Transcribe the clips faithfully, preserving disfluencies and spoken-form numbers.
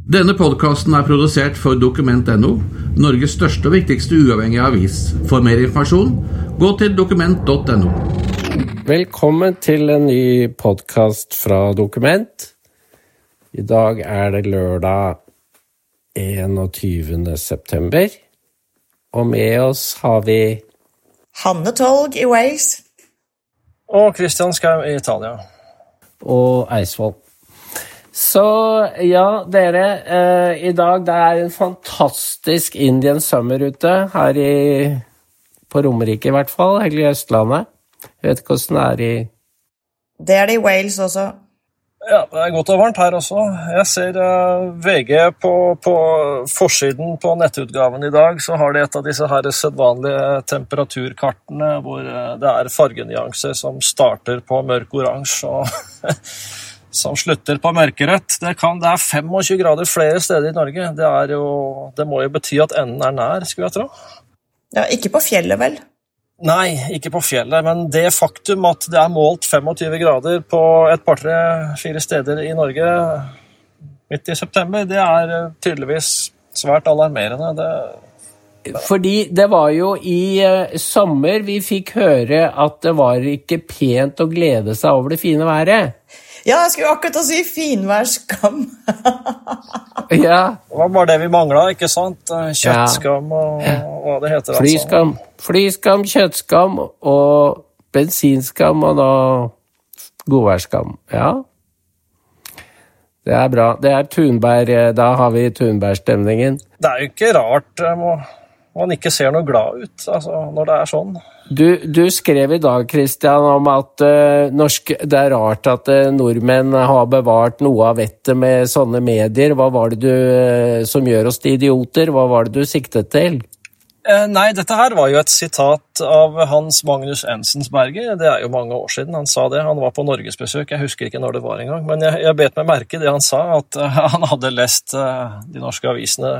Denne podcasten er produsert for Dokument.no, Norges største og viktigste uavhengige avis. For mer informasjon, gå til dokument punktum no. Velkommen til en ny podcast fra Dokument. I dag er det lørdag enogtyvende september, og med oss har vi Hanne Tolg i Wales. Og Christian Skau i Italia. Og Eidsvoll. Så ja, dere, eh, i dag det er en fantastisk Indian Summer ute, her i, på Romerike i hvert fall, eller i Østlandet. Jeg vet ikke hvordan det er i... Det er det i Wales også. Ja, det er godt og varmt her også. Jeg ser uh, V G på, på forsiden på nettutgaven i dag, så har de et av disse her sedvanlige temperaturkartene, hvor uh, det er fargenyanser som starter på mørk oransje og... som slutter på mørkerødt. Det, kan, det er tjuefem grader flere steder i Norge. Det, er jo, det må jo bety at enden er nær, skulle jeg tro. Ja, ikke på fjellet vel? Nei, ikke på fjellet, men det faktum at det er målt tjuefem grader på et par, tre, fire steder i Norge midt i september, det er tydeligvis svært alarmerende. Det... Fordi det var jo i uh, sommer vi fikk høre at det var ikke pent å glede seg over det fine været. Ja, jeg skulle akkurat si finværskam. Ja. Det var bare det vi manglet, ikke sant? Kjøttskam og, og hva det heter. Flyskam, flyskam, kjøttskam og bensinskam og da godværskam. Ja. Det er bra. Det er Thunberg, da har vi Thunberg-stemningen. Det er jo ikke rart man ikke ser noe glad ut, altså, når det er sånn. Du, du skrev i dag, Christian, om at uh, norsk, det er rart at uh, nordmenn har bevart noe av vettet med sånne medier. Hva var det du, uh, som gjør oss til idioter? Hva var det du siktet til? Eh, nei, dette her var jo et sitat av Hans Magnus Enzensberger. Det er jo mange år siden han sa det. Han var på Norgesbesøk, jeg husker ikke når det var engang. Men jeg, jeg bet meg merke det han sa, at uh, han hadde lest uh, de norske avisene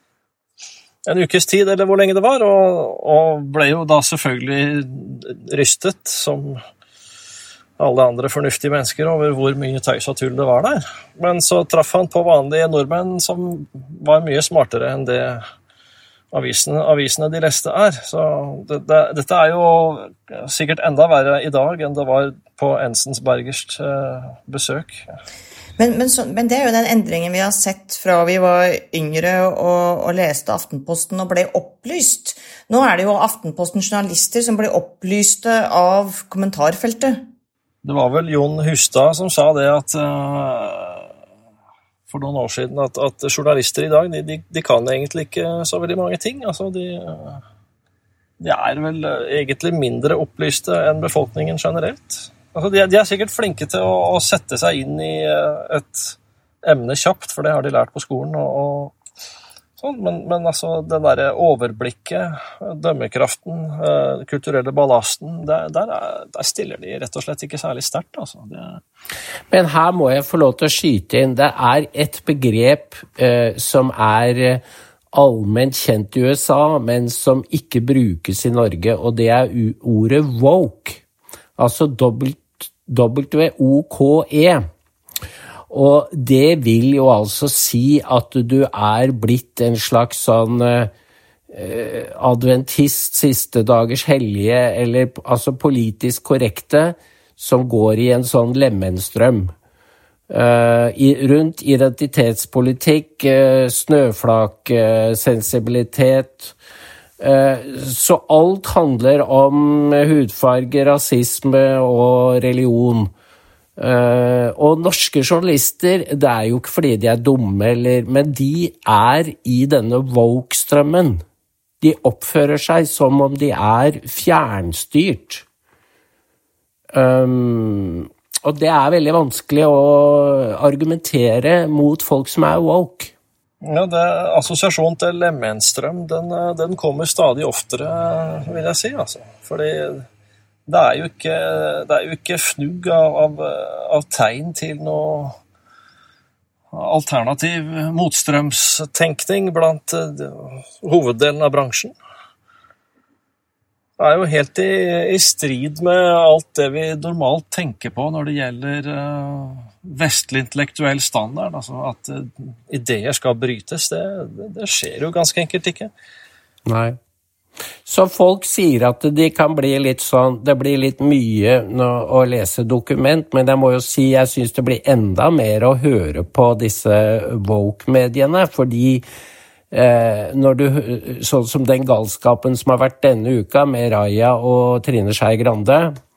en ukes tid, eller hvor lenge det var, og, og ble jo da selvfølgelig rystet, som alle andre fornuftige mennesker, over hvor mye tøys og tull det var der. Men så traff han på vanlige nordmenn som var mye smartere enn det avisene, avisene de leste er. Så det, det, dette er jo sikkert enda verre i dag enn det var på Enzensbergers uh, besøk. Men, men, så, men det er jo den endringen vi har sett fra vi var yngre og, og leste Aftenposten og ble opplyst. Nå er det jo Aftenpostens journalister som ble opplyste av kommentarfeltet. Det var vel Jon Hustad som sa det at, uh, for noen år siden at, at journalister i dag, de, de, de kan egentlig ikke så veldig mange ting. Altså, de, de er vel egentlig mindre opplyste enn befolkningen generelt. Altså, de, de er sikkert flinke til å, å sette seg inn i et emne kjapt, for det har de lært på skolen, og, og sånn. Men, men altså, den der overblikket, dømmekraften, uh, kulturelle ballasten, der, der, er, der stiller de rett og slett ikke særlig sterkt. Altså. Det... Men her må jeg få lov til å skyte inn. Det er et begrep uh, som er allment kjent i U S A, men som ikke brukes i Norge, og det er ordet woke. Altså dobbelt W O K E. Og det vil jo altså si at du er blitt en slags sånn eh, adventist, siste dagers hellige, eller altså politisk korrekte, som går i en sånn lemenstrøm. Uh, i, rundt identitetspolitikk, uh, snøflaksensibilitet, så alt handler om hudfarge, rasisme og religion. Og norske journalister, det er jo ikke fordi de er dumme, eller, men de er i denne woke-strømmen. De oppfører seg som om de er fjernstyrt. Um, og det er veldig vanskelig å argumentere mot folk som er woke. Ja, det, assosiasjon til Lemenstrøm, den, den kommer stadig oftere, vil jeg si, altså. Fordi det er jo ikke, det er jo ikke fnugg av, av, av tegn til noe alternativ motstrømstenkning blant uh, hoveddelen av bransjen. Det er jo helt i, i strid med alt det vi normalt tenker på når det gjelder uh, vestlig intellektuell standard. Altså at uh, ideer skal brytes, det, det skjer jo ganske enkelt ikke. Nei. Så folk sier at det kan bli litt sånn, det blir litt mye å lese dokument, men jeg må jo si jeg synes det blir enda mer å høre på disse woke-mediene, fordi Eh, når du, sånn som den galskapen som har vært denne uka med Raja og Trine Skei Grande,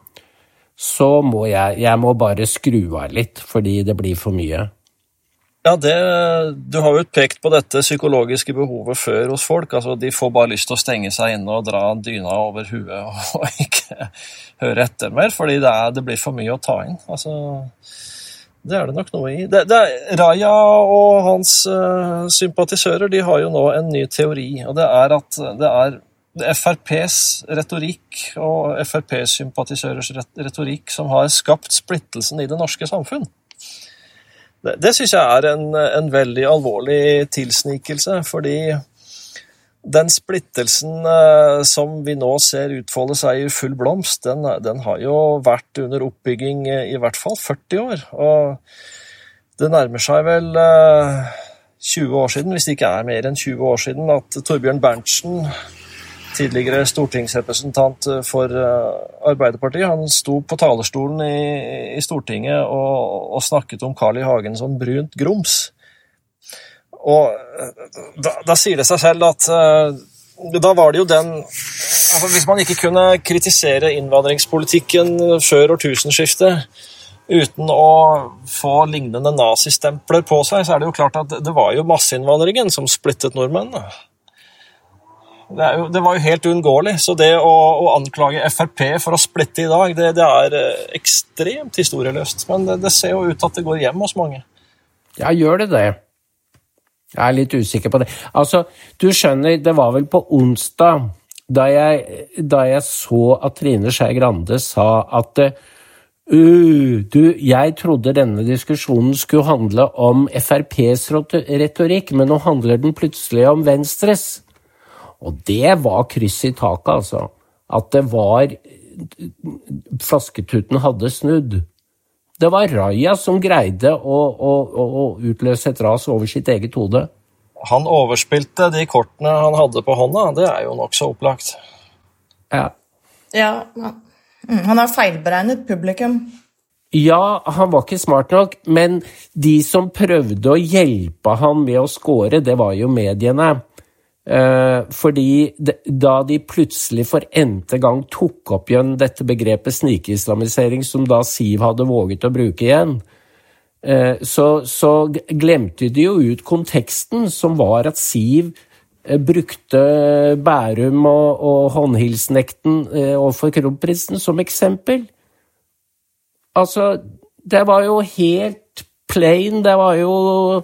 så må jeg, jeg må bare skru av litt, fordi det blir for mye. Ja, det, du har jo pekt på dette psykologiske behovet før hos folk, altså de får bare lyst til å stenge seg inne og dra dyna over huet og ikke høre etter mer, fordi det, er, det blir for mye å ta inn, altså... Det er det nok noe i. Det, det er, Raja og hans uh, sympatisører, de har jo nå en ny teori, og det er at det er F R P's retorikk og F R P-sympatisørers retorikk som har skapt splittelsen i det norske samfunn. Det, det synes jeg er en, en veldig alvorlig tilsnikelse, fordi den splittelsen eh, som vi nå ser utfolde seg i full blomst, den, den har jo vært under oppbygging i hvert fall førti år, og det nærmer seg vel eh, tjue år siden, hvis det ikke er mer enn tjue år siden, at Torbjørn Berntsen, tidligere stortingsrepresentant for eh, Arbeiderpartiet, han sto på talerstolen i, i Stortinget og, og snakket om Carl I. Hagen som brunt grums. Og da, da sier det seg selv at uh, da var det jo den altså hvis man ikke kunne kritisere innvandringspolitikken før årtusenskiftet uten å få lignende nazistempler på seg, så er det jo klart at det var jo masseinnvandringen som splittet nordmenn. Det, er jo, det var jo helt uunngåelig, så det å, å anklage F R P for å splitte i dag, det, det er ekstremt historieløst, men det, det ser jo ut at det går hjem hos mange. Ja, gjør det det? Jeg er litt usikker på det. Altså, du skjønner, det var vel på onsdag, da jeg, da jeg så at Trine Skei Grande sa at uh, du, jeg trodde denne diskusjonen skulle handle om F R P's retorikk, men nå handler den plutselig om Venstres. Og det var kryss i taket, altså. At det var flasketuten hadde snudd. Det var Raja som greide å, å, å utløse et ras over sitt eget hode. Han overspilte de kortene han hadde på hånda, det er jo nok så opplagt. Ja. Ja, han har feilberegnet publikum. Ja, han var ikke smart nok, men de som prøvde å hjelpe han med å score, det var jo mediene. Eh, fordi de, da de plutselig for n-te gang tok opp igjen dette begrepet snikislamisering, som da Siv hadde våget å bruke igjen, eh, så, så glemte de jo ut konteksten, som var at Siv eh, brukte Bærum og, og håndhilsnekten eh, overfor kronprinsen som eksempel. Altså, det var jo helt plain, det var jo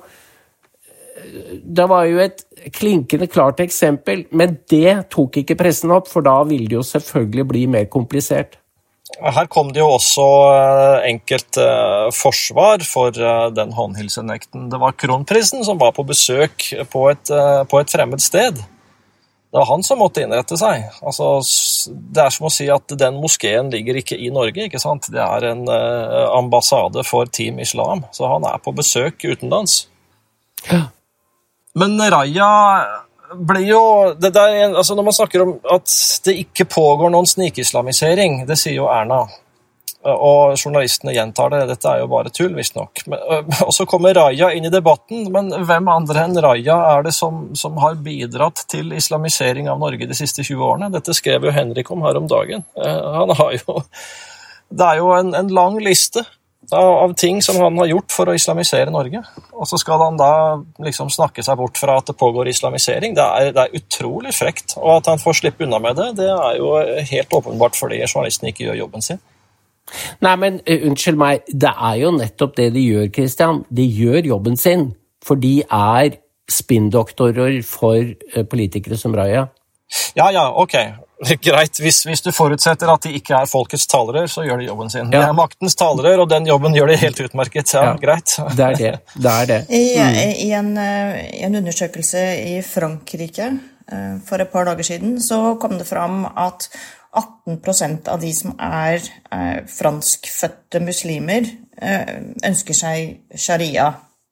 det var jo et klinkende klart eksempel, men det tok ikke pressen opp, for da ville det jo selvfølgelig bli mer komplisert. Her kom det jo også enkelt forsvar for den håndhilsenekten. Det var kronprinsen som var på besøk på et, på et fremmed sted. Det var han som måtte innrette seg. Altså, det er som å si at den moskeen ligger ikke i Norge, ikke sant? Det er en ambassade for Team Islam, så han er på besøk utenlands. Ja. Men Raja blir jo det der, altså når man snakker om at det ikke pågår noen snikislamisering, det sier jo Erna, og journalistene gjentar det, dette er jo bare tull, visstnok. Og så kommer Raja inn i debatten, men hvem andre enn Raja er det som, som har bidratt til islamisering av Norge de siste tjue årene? Dette skrev jo Henrik om her om dagen. Han har jo, det er jo en, en lang liste av ting som han har gjort for å islamisere Norge. Og så skal han da liksom snakke seg bort fra at det pågår islamisering. Det er, det er utrolig frekt, og at han får slippe unna med det, det er jo helt åpenbart fordi journalisten ikke gjør jobben sin. Nei, men uh, unnskyld meg, det er jo nettopp det de gjør, Christian. De gjør jobben sin, for de er spinndoktorer for uh, politikere som Raja. Ja, ja, ok. Greit, hvis, hvis du forutsetter at de ikke er folkets talere, så gjør de jobben sin. Ja. De er maktens talere, og den jobben gjør de helt utmerket. Ja, ja. Greit. Det er det. Det er det. I, i, en, I en undersøkelse i Frankrike for et par dager siden, så kom det fram at atten prosent av de som er, er franskfødte muslimer ønsker seg sharia.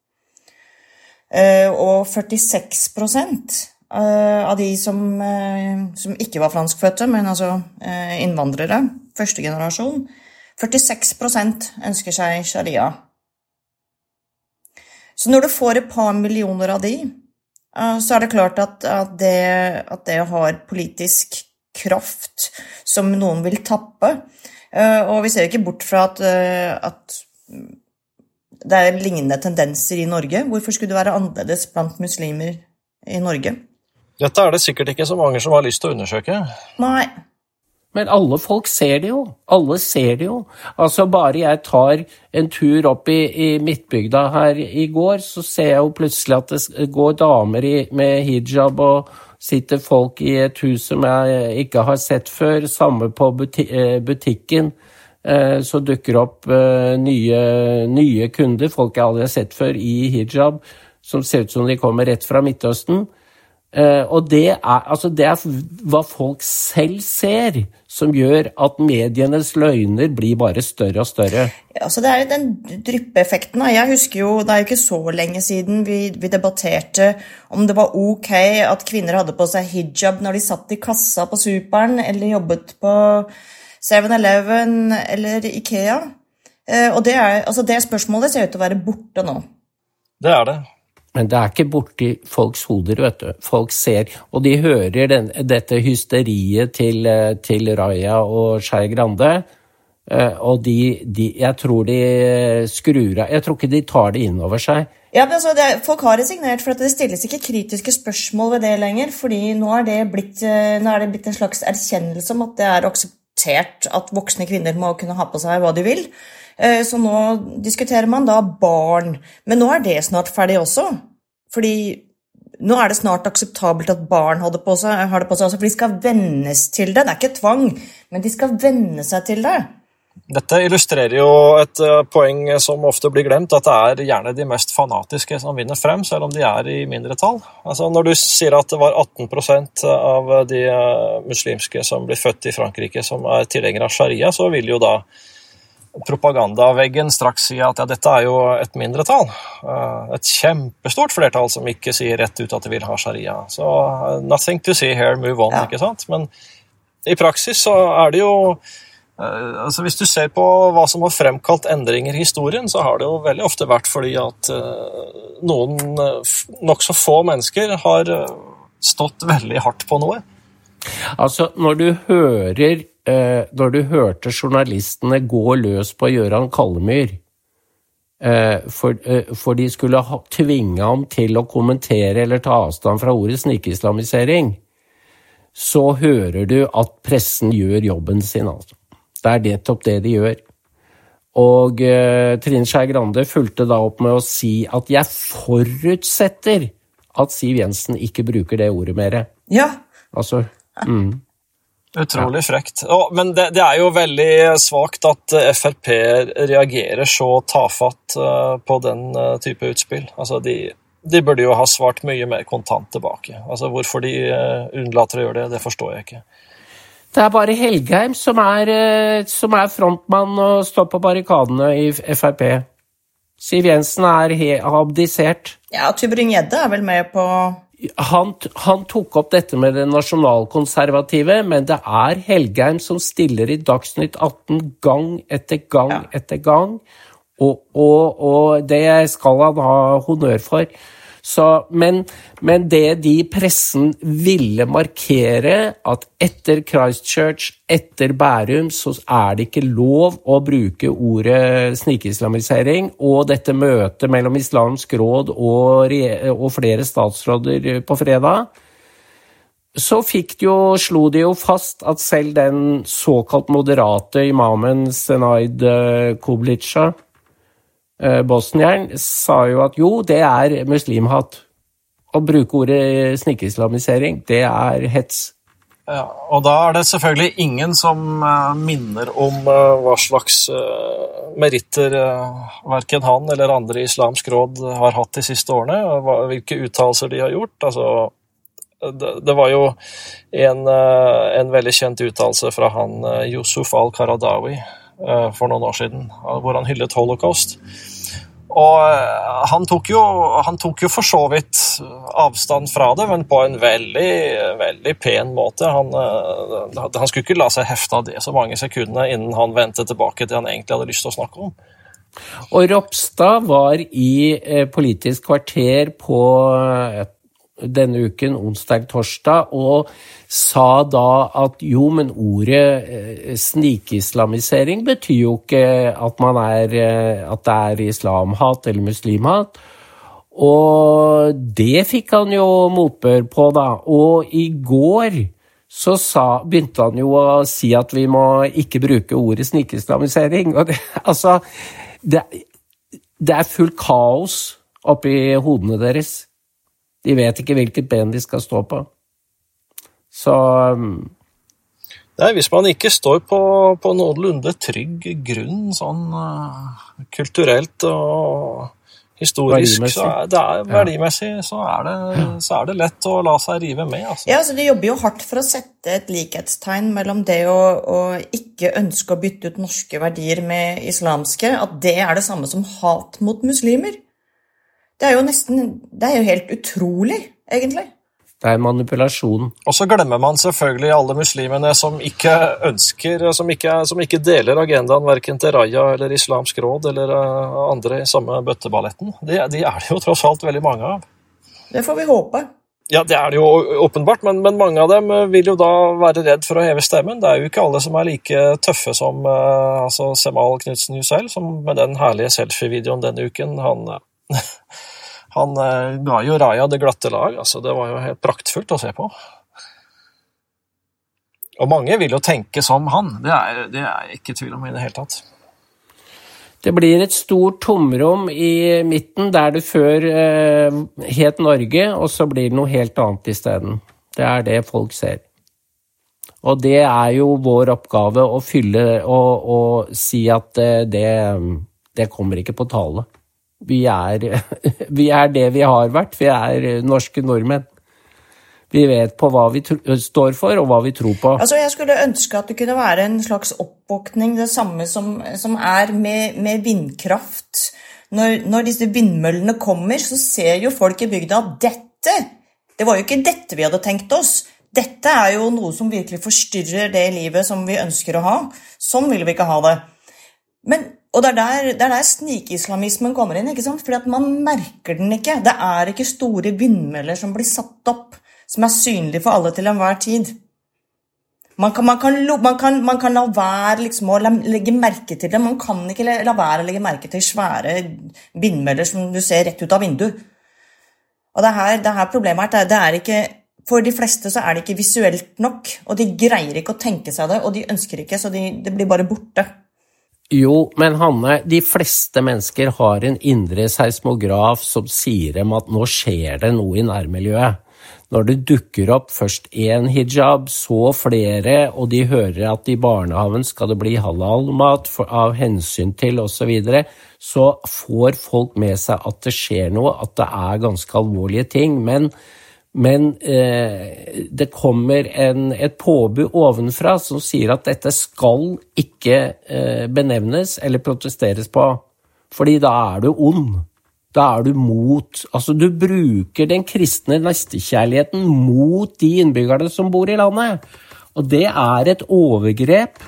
Og førtiseks prosent av de som, som ikke var franskfødte, men altså innvandrere, første generasjon, førtiseks prosent ønsker seg sharia. Så når du får et par millioner av de, så er det klart at, at, det, at det har politisk kraft som noen vil tappe. Og vi ser ikke bort fra at, at det er lignende tendenser i Norge. Hvorfor skulle det være annerledes blant muslimer i Norge? Dette er det sikkert ikke så mange som har lyst til å undersøke. Nei. Men alle folk ser det jo. Alle ser det jo. Altså bare jeg tar en tur opp i, i Midtbygda her i går, så ser jeg jo plutselig at det går damer i, med hijab, og sitter folk i et hus som jeg ikke har sett før. Samme på buti- butikken, eh, så dukker opp eh, nye, nye kunder, folk jeg aldri har sett før, i hijab, som ser ut som de kommer rett fra Midtøsten. Uh, og det er, altså det er hva folk selv ser som gjør at medienes løgner blir bare større og større. Ja, altså det er den dryppeeffekten. Jeg husker jo, det er jo ikke så lenge siden vi, vi debatterte om det var ok at kvinner hadde på seg hijab når de satt i kassa på Superen, eller jobbet på seven eleven eller Ikea. Uh, og det, er, altså det spørsmålet ser ut til å være borte nå. Det er det. Men det er ikke borti folks hoder, vet du. Folk ser, og de hører den, dette hysteriet til, til Raja og Skei Grande, og de, de, jeg tror de skrur av, jeg tror ikke de tar det inn over seg. Ja, men altså, det, folk har resignert for at det stilles ikke kritiske spørsmål ved det lenger, fordi nå er det blitt, nå er det blitt en slags erkjennelse om at det er akseptert at voksne kvinner må kunne ha på seg hva de vil. Så nå diskuterer man da barn, men nå er det snart ferdig også, fordi nå er det snart akseptabelt at barn har det på seg, har det på seg også, for de skal vennes til det. Det er ikke tvang, men de skal venne seg til det. Dette illustrerer jo et poeng som ofte blir glemt, at det er gjerne de mest fanatiske som vinner frem, selv om de er i mindre tall. Altså, når du sier at det var atten prosent av de muslimske som blir født i Frankrike som er tilhengere av sharia, så vil jo da propagandaveggen straks si at ja, dette er jo et mindretall. Et kjempestort flertall som ikke sier rett ut at de vil ha sharia. Så nothing to see here, move on, ja. Ikke sant? Men i praksis så er det jo, altså hvis du ser på hva som har fremkalt endringer i historien, så har det jo veldig ofte vært fordi at noen nok så få mennesker har stått veldig hardt på noe. Altså, når du hører Eh, når du hørte journalistene gå løs på Gøran Kallemyr, eh, for, eh, for de skulle ha, tvinge ham til å kommentere eller ta avstand fra ordet snikislamisering, så hører du at pressen gjør jobben sin. Altså. Det er nettopp det de gjør. Og eh, Trine Skei Grande fulgte da opp med å si at jeg forutsetter at Siv Jensen ikke bruker det ordet mer. Ja. Altså, mm. Utrolig frekt. Oh, men det, det er jo veldig svagt at F R P reagerer så tafatt uh, på den uh, type utspill. Altså, de, de burde jo ha svart mye mer kontant tilbake. Altså, hvorfor de uh, unnlater å gjøre det, det forstår jeg ikke. Det er bare Helgheim som er, uh, som er frontmann og står på barrikadene i F R P. Siv Jensen er he- abdisert. Ja, Tybring-Gjedde er vel med på... Han, han tok opp dette med det nasjonalkonservative, men det er Helgheim som stiller i Dagsnytt atten gang etter gang ja. etter gang, og, og, og det skal han ha honnør for. Så, men, men det de pressen ville markere, at etter Christchurch, etter Bærum, så er det ikke lov å bruke ordet snikislamisering, og dette møtet mellom Islamsk råd og, og flere statsråder på fredag, så fikk de jo, slo de jo fast at selv den såkalt moderate imamen Senaid Koblica, bosnieren, sa jo at jo, det er muslimhat. Å bruke ordet snikislamisering, det er hets. Ja, og da er det selvfølgelig ingen som uh, minner om uh, hva slags uh, meritter uh, hverken han eller andre i Islamsk råd har hatt de siste årene, og hva, hvilke uttalelser de har gjort. Altså, det, det var jo en, en veldig kjent uttalelse fra han Yusuf al-Qaradawi for noen år siden, hvor han hyllet holocaust. Og han tok, jo, han tok jo for så vidt avstand fra det, men på en veldig, veldig pen måte. Han, han skulle ikke la seg hefte av det så mange sekundene innen han vendte tilbake til han egentlig hadde lyst til å snakke om. Og Ropstad var i eh, Politisk kvarter på eh, denne uken, onsdag-torsdag, og sa da at jo, men ordet eh, snikislamisering betyr jo ikke at, man er, eh, at det er islamhat eller muslimhat. Og det fikk han jo motbør på da. Og i går så sa, begynte han jo å si at vi må ikke bruke ordet snikislamisering. Og det, altså, det, det er full kaos oppi hodene deres. De vet ikke hvilket ben de skal stå på. Så Nei, hvis man ikke står på, på noenlunde trygg grunn, sånn uh, kulturelt og historisk, så er det er verdimessig, så er det, så er det lett å la seg rive med. Altså. Ja, altså de jobber jo hardt for å sette et likhetstegn mellom det å, å ikke ønske å bytte ut norske verdier med islamske, at det er det samme som hat mot muslimer. Det er jo nesten, det er jo helt utrolig, egentlig. Det er manipulasjon. Og så glemmer man selvfølgelig alle muslimene som ikke ønsker, som ikke, som ikke deler agendaen, hverken til Raya eller Islamsk råd eller andre i samme bøtteballetten. De, de er det jo tross alt veldig mange av. Det får vi håpe. Ja, det er det jo åpenbart, men, men mange av dem vil jo da være redd for å heve stemmen. Det er jo ikke alle som er like tøffe som uh, altså Semal Knudsen Jusel, som med den herlige selfie-videoen denne uken, han... Han eh, ga jo Raya det glatte lag, altså det var jo helt praktfullt å se på. Og mange vil jo tenke som han, det er, det er jeg ikke tvil om i det hele tatt. Det blir et stort tomrom i midten, der det før eh, het Norge, og så blir det noe helt annet i stedet. Det er det folk ser. Og det er jo vår oppgave å fylle og, og si at det, det kommer ikke på tale. Vi er, vi er det vi har vært, vi er norske nordmenn. Vi vet på hva vi tro, står for og hva vi tror på. Altså, jeg skulle ønske at det kunne være en slags oppvåkning, det samme som, som er med, med vindkraft. Når, når disse vindmøllene kommer, så ser jo folk i bygda at dette, det var jo ikke dette vi hadde tenkt oss. Dette er jo noe som virkelig forstyrrer det livet som vi ønsker å ha. Sånn vil vi ikke ha det. Men Og det er der, det er der snikislamismen kommer inn, ikke sant? Fordi at man merker den ikke. Det er ikke store vindmøller som blir satt opp, som er synlige for alle til enhver tid. Man kan, man kan, man kan, man kan la være liksom, å legge merke til det. Man kan ikke la være å legge merke til svære vindmøller som du ser rett ut av vinduet. Og det her, det her problemet er at det er ikke, for de fleste så er det ikke visuelt nok, og de greier ikke å tenke seg det, og de ønsker ikke, så de, det blir bare borte. Jo, men Hanne, de fleste mennesker har en indre seismograf som sier dem at nå skjer det noe i nærmiljøet. Når det dukker opp først en hijab, så flere, og de hører at i barnehaven skal det bli halal-mat av hensyn til og så videre, så får folk med seg at det skjer noe, at det er ganske alvorlige ting, men Men eh, det kommer en, et påbud ovenfra som sier at dette skal ikke eh, benevnes eller protesteres på, fordi da er du ond. Da er du mot, altså du bruker den kristne nestekjærligheten mot de innbyggerne som bor i landet. Og det er et overgrep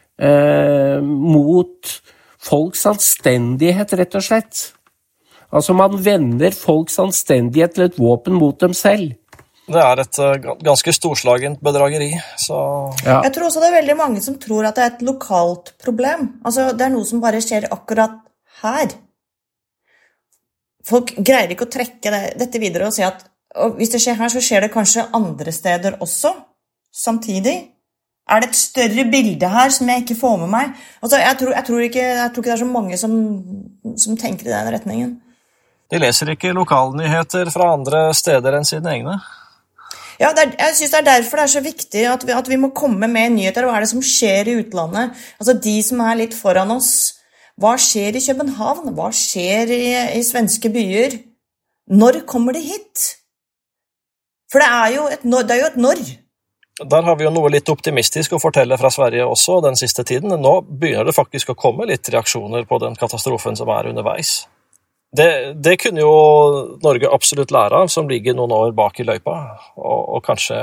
eh, mot folks anstendighet, rett og slett. Altså man vender folks anstendighet til et våpen mot dem selv. Det er et uh, ganske storslagent bedrageri. Så... Ja. Jeg tror også det er veldig mange som tror at det er et lokalt problem. Altså det er noe som bare skjer akkurat her. Folk greier ikke å trekke det, dette videre og si at og hvis det skjer her, så skjer det kanskje andre steder også, samtidig. Er det et større bilde her som jeg ikke får med meg? Altså, jeg, tror, jeg, tror ikke, jeg tror ikke det er så mange som, som tenker i den retningen. De leser ikke lokalnyheter fra andre steder enn sine egne. Ja, det er, jeg synes det er derfor det er så viktig at vi, at vi må komme med nyheter. Hva er det som skjer i utlandet? Altså de som er litt foran oss. Hva skjer i København? Hva skjer i, i svenske byer? Når kommer de hit? For det er jo et når. Det er jo et når. Der har vi jo noe litt optimistisk å fortelle fra Sverige også den siste tiden. Nå begynner det faktisk å komme litt reaksjoner på den katastrofen som er underveis. Det, det kunne jo Norge absolutt lære av, som ligger noen år bak i løypa, og, og kanskje...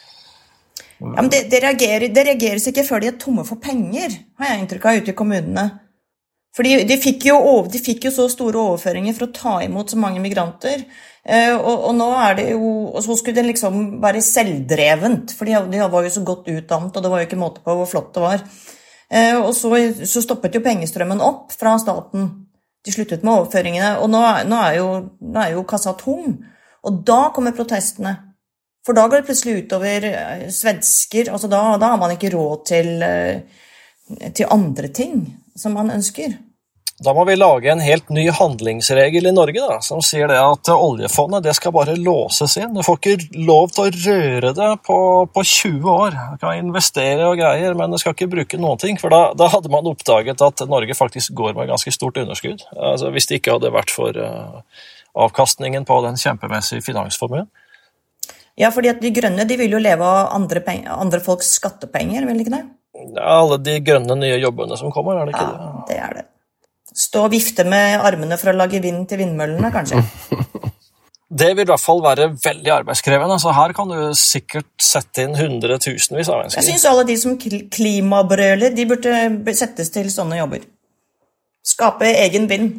Ja, men det, det, reagerer, det reageres ikke før de er tomme for penger, har jeg inntrykk av ute i kommunene. For de, de, fikk jo, de fikk jo så store overføringer for å ta imot så mange migranter, eh, og, og nå er det jo, og så skulle det liksom være selvdrevent, for de, de var jo så godt utdannet, og det var jo ikke måte på hvor flott det var. Eh, og så, så stoppet jo pengestrømmen opp fra staten. De sluttet med overføringene, og nå, nå, er jo, nå er jo kassa tom. Og da kommer protestene. For da går det plutselig utover svensker, altså da, da har man ikke råd til, til andre ting som man ønsker. Da må vi lage en helt ny handlingsregel i Norge da, som sier det at oljefondet det skal bare låses inn. Du får ikke lov til å røre det på, på tjue år. Du kan investere og greier, men du skal ikke bruke noen ting, for da, da hadde man oppdaget at Norge faktisk går med ganske stort underskudd. Altså, hvis det ikke hadde vært for uh, avkastningen på den kjempemessige finansformuen. Ja, fordi at de grønne de vil jo leve av andre, penger, andre folks skattepenger, vil de ikke det? Ja, alle de grønne nye jobbene som kommer, er det ikke ja, det? Ja, det er det. Stå og vifte med armene for å lage vind til vindmøllene, kanskje? Det vil i hvert fall være veldig arbeidskrevende, så her kan du sikkert sette inn hundretusenvis av mennesker. Jeg synes alle de som klimabrøler, de burde settes til sånne jobber. Skape egen vind.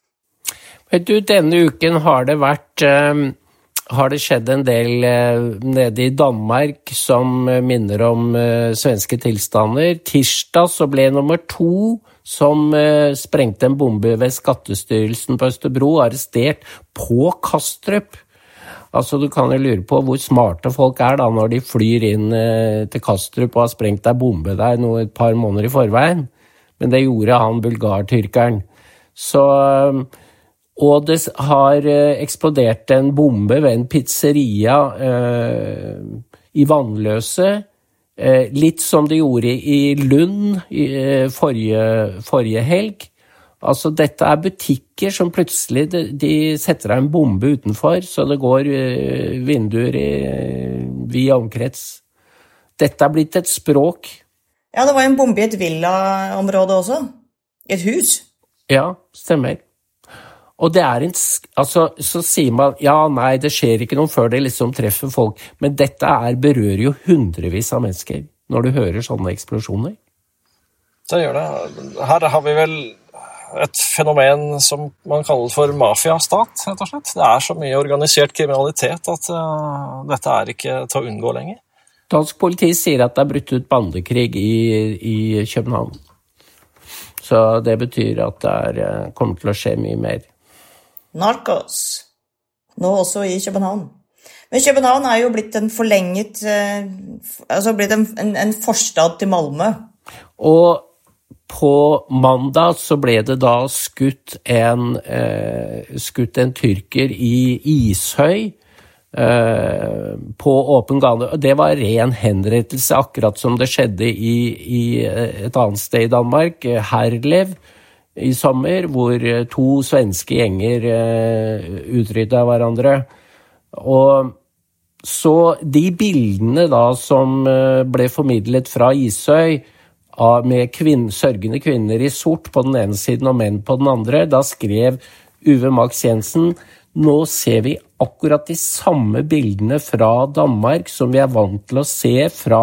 Vet du, denne uken har det vært... Um har det skjedd en del eh, nede i Danmark som eh, minner om eh, svenske tilstander. Tirsdag så ble nummer to som eh, sprengte en bombe ved Skattestyrelsen på Østerbro arrestert på Kastrup. Altså du kan jo lure på hvor smarte folk er da når de flyr inn eh, til Kastrup og har sprengt en bombe der noe, et par måneder i forveien. Men det gjorde han bulgartyrkeren. Så... Eh, Og det har eksplodert en bombe ved en pizzeria eh, i Vannløse, eh, litt som det gjorde i Lund i eh, forrige, forrige helg. Altså dette er butikker som plutselig de, de setter en bombe utenfor, så det går eh, vinduer i vid omkrets. Dette er blitt et språk. Ja, det var en bombe i et villaområde også. I et hus. Ja, stemmer. Og det er en, altså, så sier man, ja, nei, det skjer ikke noe før det liksom treffer folk, men dette er, berører jo hundrevis av mennesker når du hører sånne eksplosjoner. Det gjør det. Her har vi vel et fenomen som man kaller for mafiastat, rett og slett. Det er så mye organisert kriminalitet at uh, dette er ikke til å unngå lenger. Dansk politi sier at det er brutt ut bandekrig i, i København. Så det betyr at det er, kommer til å skje mye mer. Narkos. Nå også i København. Men København er jo blitt en forlenget, eh, altså blitt en, en, en forstad til Malmö. Og på mandag så ble det da skutt en, eh, skutt en tyrker i Ishøy eh, på åpen gane. Og det var ren henrettelse, akkurat som det skjedde i, i et annet sted i Danmark, Herlev, i sommer, hvor to svenske gjenger uh, utryddet hverandre. Og så de bildene da som uh, ble formidlet fra Ishøy, uh, med kvinn, sørgende kvinner i sort på den ene siden og menn på den andre, da skrev Uwe Max Jensen, nå ser vi akkurat de samme bildene fra Danmark som vi er vant til å se fra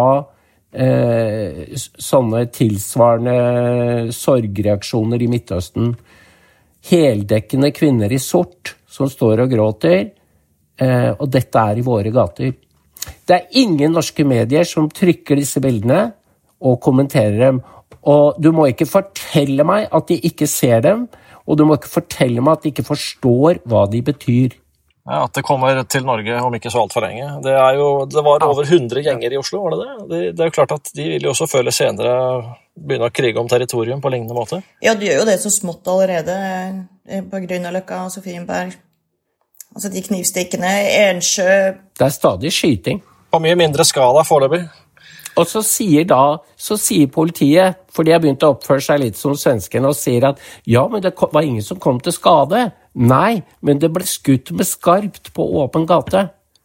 Eh, sånne tilsvarende sorgreaksjoner i Midtøsten. Heldekkende kvinner i sort som står og gråter, eh, og dette er i våre gater. Det er ingen norske medier som trykker disse bildene og kommenterer dem, og du må ikke fortelle meg at de ikke ser dem, og du må ikke fortelle meg at de ikke forstår hva de betyr. Ja, at det kommer til Norge om ikke så alt for lenge. Det, er jo, det var over hundre gjenger i Oslo, var det det? det? Det er jo klart at de vil jo også føle senere begynne å krige om territorium på lignende måte. Ja, de gjør jo det så smått allerede på Grünerløkka og Sofienberg. Altså de knivstikkene, Ensjø... Det er stadig skyting. På mye mindre skala foreløpig. Og så sier da, så sier politiet, for de har begynt å oppføre seg litt som svenskene, og sier at ja, men det var ingen som kom til skade. Nei, men det ble skutt med skarpt på åpen gate.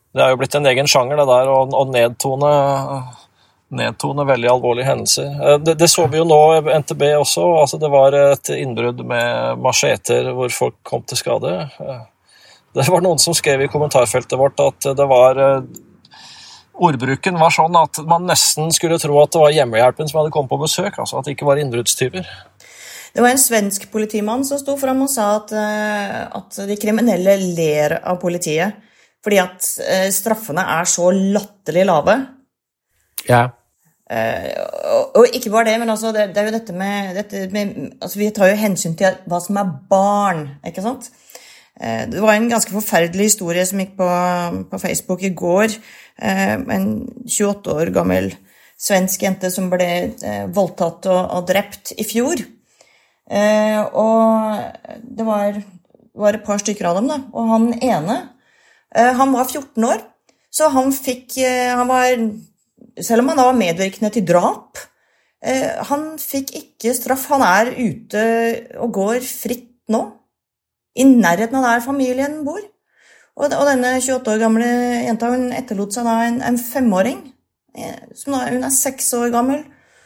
Det er jo blitt en egen sjanger det der, å, å nedtone, nedtone veldig alvorlige hendelser. Det, det så vi jo nå i N T B også, altså det var et innbrudd med macheter hvor folk kom til skade. Det var noen som skrev i kommentarfeltet vårt at det var, ordbruken var sånn at man nesten skulle tro at det var hjemmehjelpen som hadde kommet på besøk, altså at det ikke var innbruddstyver. Det var en svensk politimann som stod frem og sa at, at de kriminelle ler av politiet. Fordi at eh, straffene er så latterlig lave. Ja. Eh, og, og ikke bare det, men altså, det, det er jo dette med, dette med altså, vi tar jo hensyn til hva som er barn, ikke sant? Eh, det var en ganske forferdelig historie som gikk på, på Facebook i går. Eh, en tjueåtte år gammel svensk jente som ble eh, voldtatt og, og drept i fjor. Eh, og det var, var et par stykker av dem da, og han ene, han var fjorten år, så han fikk, han var, selv om han da var medvirkende til drap, han fikk ikke straff. Han er ute og går fritt nå, i nærheten av der familien bor. Og, og denne tjueåtte år gamle jenta, hun etterlot seg da en, en femåring, som da, hun er seks år gammel,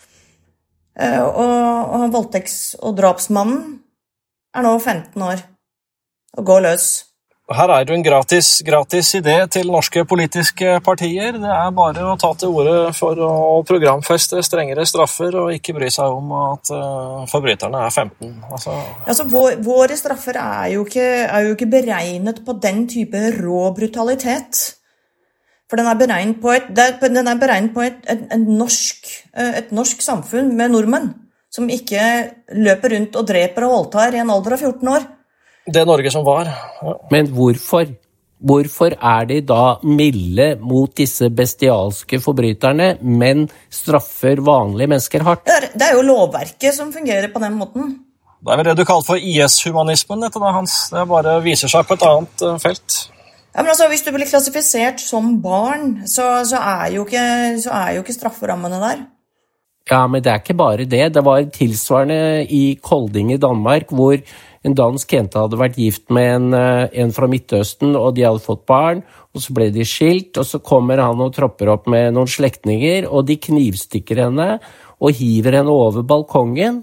og, og voldtekts- og drapsmannen er nå femten år, og går løs. Her er det en gratis, gratis idé til norske politiske partier. Det er bare å ta til ordet for å programfeste strengere straffer og ikke bry seg om at uh, forbryterne er femten. Altså, altså vår, våre straffer er jo, ikke, er jo ikke beregnet på den type rå brutalitet. For den er beregnet på et, den er beregnet på et, et, et, norsk, et norsk samfunn med nordmenn som ikke løper rundt og dreper og voldtar i en alder av fjorten år. Det Norge som var. Ja. Men hvorfor? Hvorfor er de da milde mot disse bestialske forbryterne, men straffer vanlige mennesker hardt? Det er, det er jo lovverket som fungerer på den måten. Det er vel det du kaller for I S-humanismen, dette da, Hans. Det bare viser seg på et annet uh, felt. Ja, men altså, hvis du blir klassifisert som barn, så, så, er, jo ikke, så er jo ikke strafferammene der. Ja, men det er ikke bare det. Det var tilsvarende i Kolding i Danmark, hvor en dansk jente hadde vært gift med en, en fra Midtøsten, og de hadde fått barn, og så ble de skilt, og så kommer han og tropper opp med noen slektninger, og de knivstikker henne, og hiver henne over balkongen,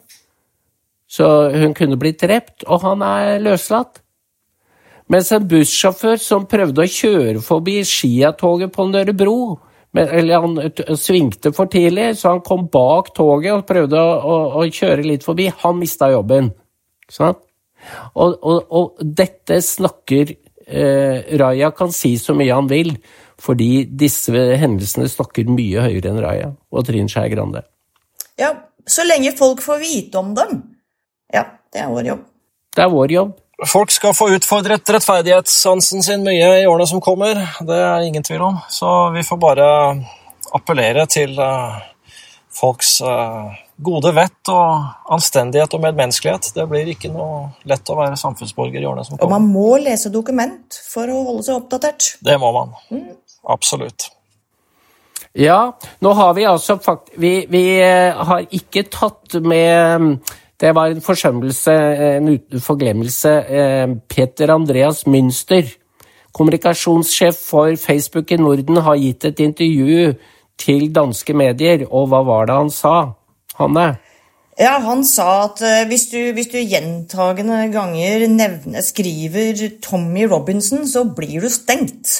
så hun kunne bli drept, og han er løslatt. Mens en bussjåfør som prøvde å kjøre forbi skiatoget på Nørrebro, men, eller han svingte for tidlig, så han kom bak toget og prøvde å, å, å kjøre litt forbi, han mistet jobben. Sånn? Og, og, og dette snakker eh, Raja kan si så mye han vil, fordi disse hendelsene snakker mye høyere enn Raja og Trine Skei Grande. Ja, så lenge folk får vite om dem. Ja, det er vår jobb. Det er vår jobb. Folk skal få utfordret rettferdighetssansen sin mye i årene som kommer, det er ingen tvil om. Så vi får bare appellere til uh, folks uh, gode vett og anstendighet og medmenneskelighet. Det blir ikke noe lett å være samfunnsborger i årene som kommer. Og man må lese dokument for å holde seg oppdatert. Det må man. Mm. Absolutt. Ja, nå har vi altså fakt- vi, vi har ikke tatt med, det var en forsømmelse, en forglemmelse, Peter Andreas Münster, kommunikasjonssjef for Facebook i Norden, har gitt et intervju til danske medier, og hva var det han sa? Hanne? Ja, han sa at uh, hvis, du, hvis du gjentagende ganger nevner, skriver Tommy Robinson, så blir du stengt.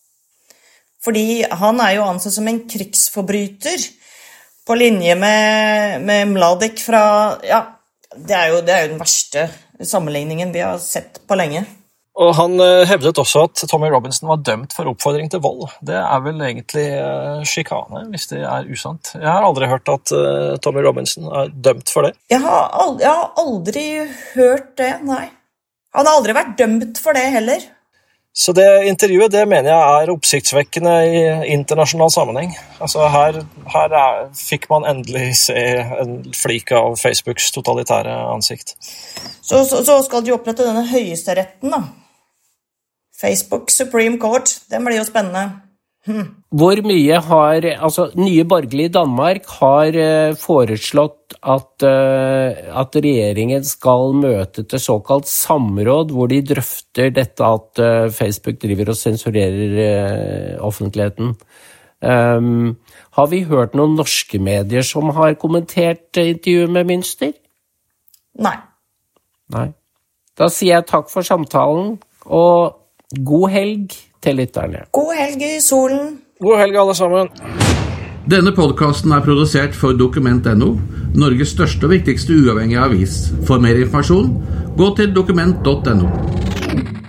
Fordi han er jo ansett som en krigsforbryter, på linje med, med Mladic fra, ja, det er, jo, det er jo den verste sammenligningen vi har sett på lenge. Og han uh, hevdet også at Tommy Robinson var dømt for oppfordring til vold. Det er vel egentlig uh, skikane, hvis det er usant. Jeg har aldri hørt at uh, Tommy Robinson er dømt for det. Jeg har, aldri, jeg har aldri hørt det, nei. Han har aldri vært dømt for det heller. Så det intervjuet, det mener jeg er oppsiktsvekkende i internasjonal sammenheng. Altså her, her er, fikk man endelig se en flik av Facebooks totalitære ansikt. Så, så, så skal de opprette denne høyesteretten da. Facebook Supreme Court, den blir jo spennende. Hmm. Hvor mye har, altså Nye Borgerlige i Danmark har uh, foreslått at, uh, at regjeringen skal møte til såkalt samråd, hvor de drøfter dette at uh, Facebook driver og sensurerer uh, offentligheten. Um, har vi hørt noen norske medier som har kommentert intervjuet med Münster? Nei. Nei. Da sier jeg takk for samtalen, og god helg til lytterne. God helg i solen. God helg alle sammen. Denne podcasten er produsert for Dokument punktum no, Norges største og viktigste uavhengige avis. For mer informasjon, gå til dokument punktum no.